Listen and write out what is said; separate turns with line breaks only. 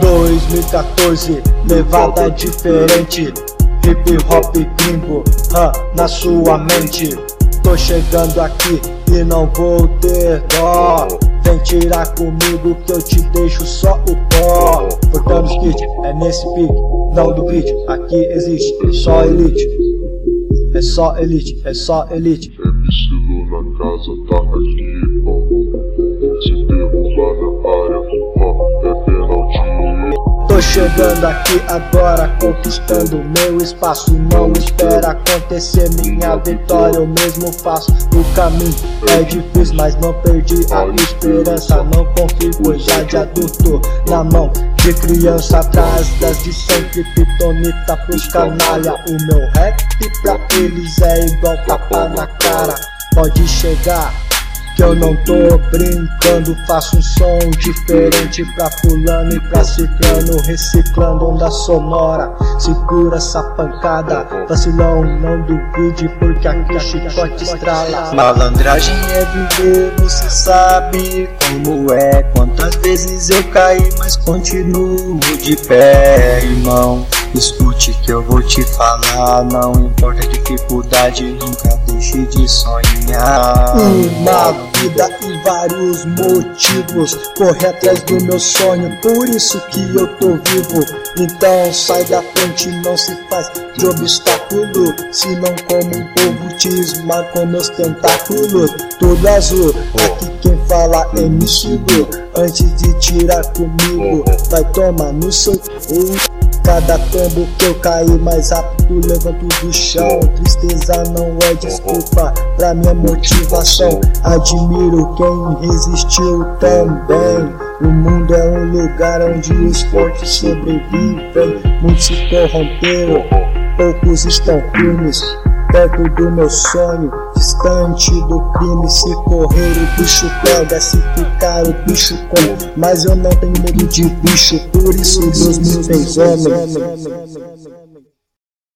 2014, levada diferente, hip hop gringo, na sua mente. Tô chegando aqui e não vou ter dó. Vem tirar comigo que eu te deixo só o pó. Cortamos kit, é nesse pique, não duvide, aqui existe só elite. É só elite, é só elite.
MC Lu na casa, tá aqui, se derrubar na área, é penalti.
Tô chegando aqui agora, conquistando meu espaço. Não espera acontecer minha vitória, eu mesmo faço. O caminho é difícil, mas não perdi a esperança. Não confio, pois já de adulto na mão de criança. Atrás das de sempre, pitonita pros canalha. O meu rap pra eles é igual tapa na cara. Pode chegar que eu não tô brincando, faço um som diferente pra fulano e pra ciclano, reciclando onda sonora, segura essa pancada, vacilão não duvide porque aqui chicote estrala. Malandragem é viver, você sabe como é, quantas vezes eu caí mas continuo de pé, irmão. Escute que eu vou te falar, não importa a dificuldade, nunca deixe de sonhar. Uma vida e vários motivos, correr atrás do meu sonho, por isso que eu tô vivo. Então sai da frente, não se faz de obstáculo, senão como um povo te esmaga com meus tentáculos. Tudo azul, aqui quem fala é MC Lu. Antes de tirar comigo, vai tomar no seu cu. Cada tombo que eu caí mais rápido levanto do chão. Tristeza não é desculpa pra minha motivação. Admiro quem resistiu também. O mundo é um lugar onde os fortes sobrevivem. Muitos se corromperam, poucos estão firmes. Perto do meu sonho, distante do crime. Se correr o bicho pega, se ficar o bicho come. Mas eu não tenho medo de bicho, por isso Deus me fez homem.